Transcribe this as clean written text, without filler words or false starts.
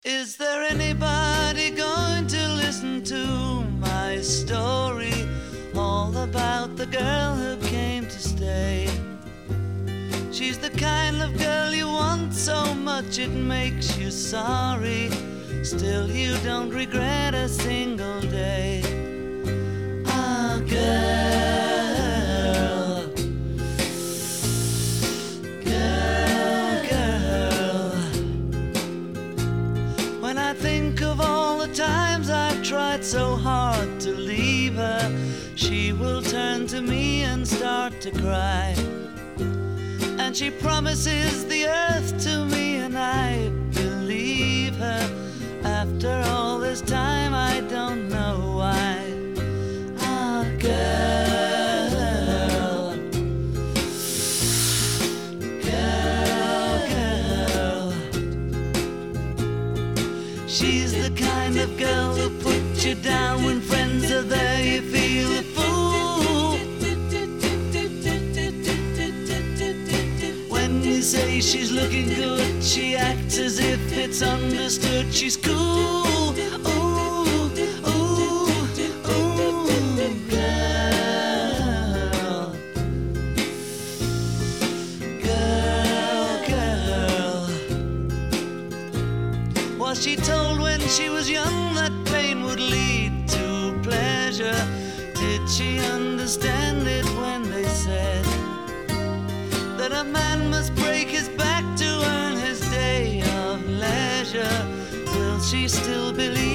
Is there anybody going to listen to my story? All about the girl who came to stay. She's the kind of girl you want so much it makes you sorry. Still you don't regret a single day. Ah, girl, girl, girl. When I think of all the times I've tried so hard to leave her, she will turn to me and start to cry. And she promises the earth to me, and I believe her. After all this time, I don't know why. Ah, girl, girl, girl. She's the kind of girl who puts you down when friends are there. You feel a fool. When you say she's looking good, she acts as if it's understood. She's cool. Ooh, ooh, ooh, girl, girl, girl. Was she told when she was young that pain would lead to pleasure? Did she understand it when they said that a man must break his back to earn his day of leisure? Will she still believe